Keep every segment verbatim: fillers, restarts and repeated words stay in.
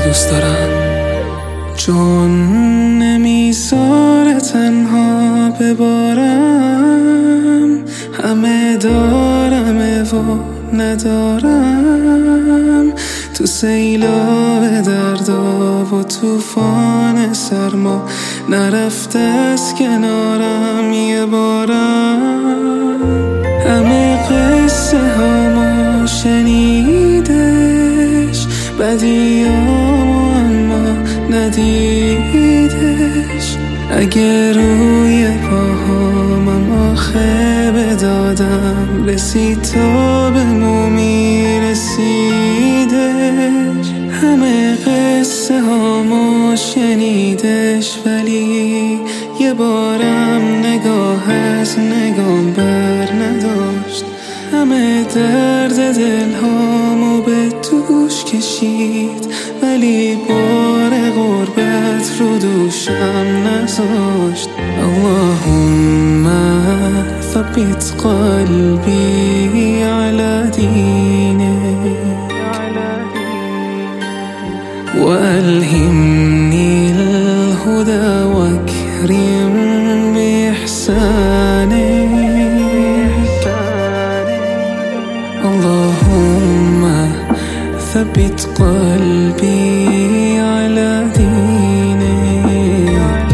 دوست دارم، چون نمیذاره تنها ببارم. همه دارمه و ندارم، تو سیلاب دردا و توفان سرما نرفته از کنارم یه بارم. همه قصه هامو شنیدش، بدیامو اما ندیدش. اگه روی پاهامم آخه بدادم، رسید تا به مو میرسیدش. همه قصه هامو شنیدش، ولی یه بارم نگاه از نگام بر نداشت. همه درد دل هامو به دوش کشید، ولی بار غربت رو دوشم نذاشت. اللهم ثبت قلبي على دينك، وألهمني الهدى واكرم بإحسانك. اللهم ثبت قلبي على دينك،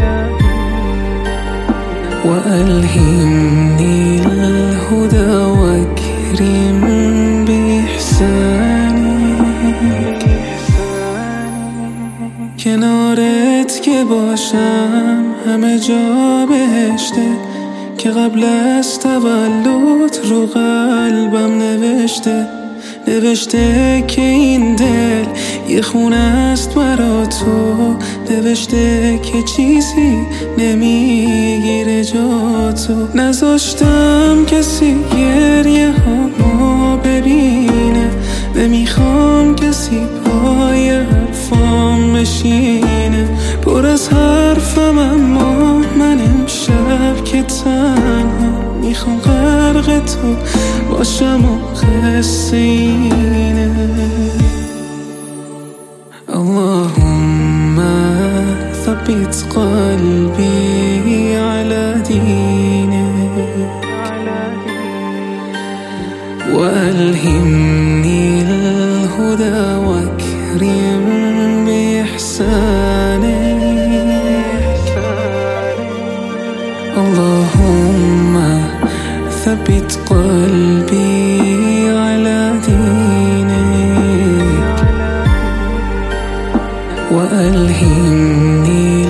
وألهمني الهدى واكرم بإحسانك. کنارت که باشم همه جا بهشته، که قبل از تولد رو قلبم نوشته. نوشته که این دل یه خونه است برا تو، نوشته که چیزی نمیگیره جا تو. نذاشتم کسی گریه هامو ببینه، نمیخوام کسی پای حرفام بشینه. پر از حرفم اما من امشب که تنها میخوام غرق تو باشم و قصه اینه. اللهم ثبت قلبي على دينك، وألهمني الهدى واكرم بإحسانك. اللهم ثبت قلبي على دينك، وألهمني